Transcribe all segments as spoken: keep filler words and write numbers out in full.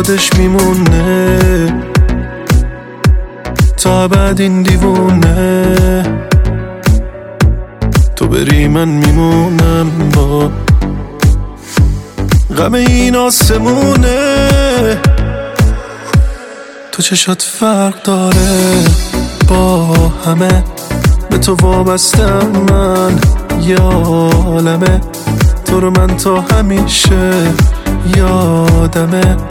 یادش میمونه تا بعد این دیوونه. تو بری من میمونم با غم این آسمونه. تو چشات فرق داره با همه، به تو وابستم من یالمه. تو رو من تا همیشه یادمه،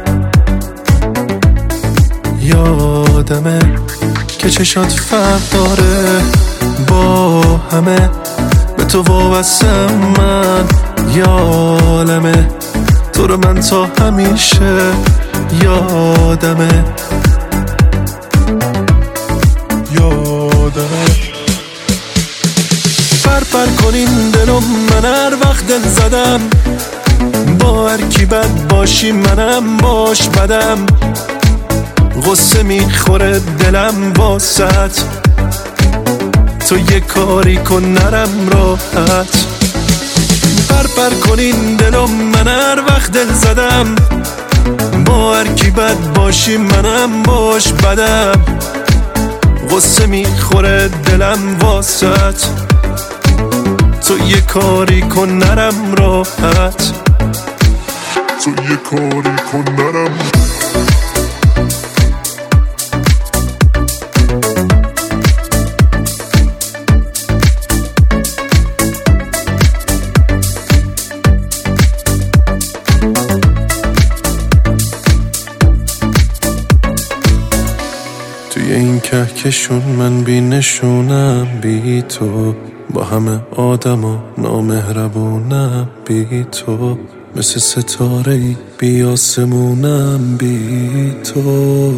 یادمه که چشات فرق داره با همه، به تو وابستم من یالمه. تو رو من تا همیشه یادمه، یادمه. پر پر کنین دلم، من هر وقت دل زدم با هر کی بد باشی منم باش بدم. غصه میخوره دلم واسط، تو یه کاری کن نرم راحت. پر پر کنین دلم، من هر وقت دل زدم با هر کی بد باشی منم باش بدم. غصه میخوره دلم واسط، تو یه کاری کن نرم راحت. تو یه کاری کن نرم. توی این کهکشون من بی نشونم بی تو، با همه آدم و نامهربونم بی تو. مثل ستاره‌ای بی آسمونم بی تو.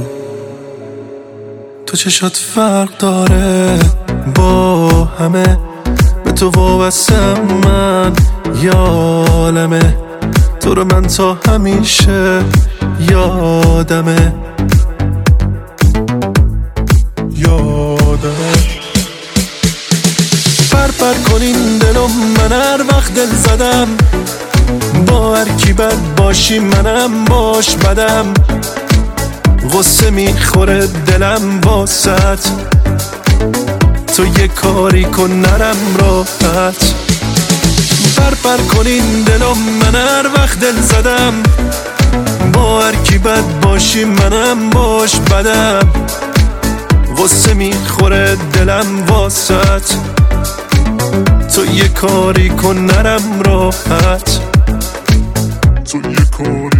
تو چشات فرق داره با همه، به تو وابستم من یالمه. تو رو من تا همیشه یادمه، یادمه. پر پر کنین دلم، من هر وقت دل زدم با هر کی بد باشی منم باش بدم. غصه میخوره دلم واسط، تو یه کاری کن نرم راحت. پر پر کنین دلم، من هر وقت دل زدم با هر کی بد باشی منم باش بدم. غصه میخوره دلم واسط، تو یه کاری کن نرم راحت. تو یه کاری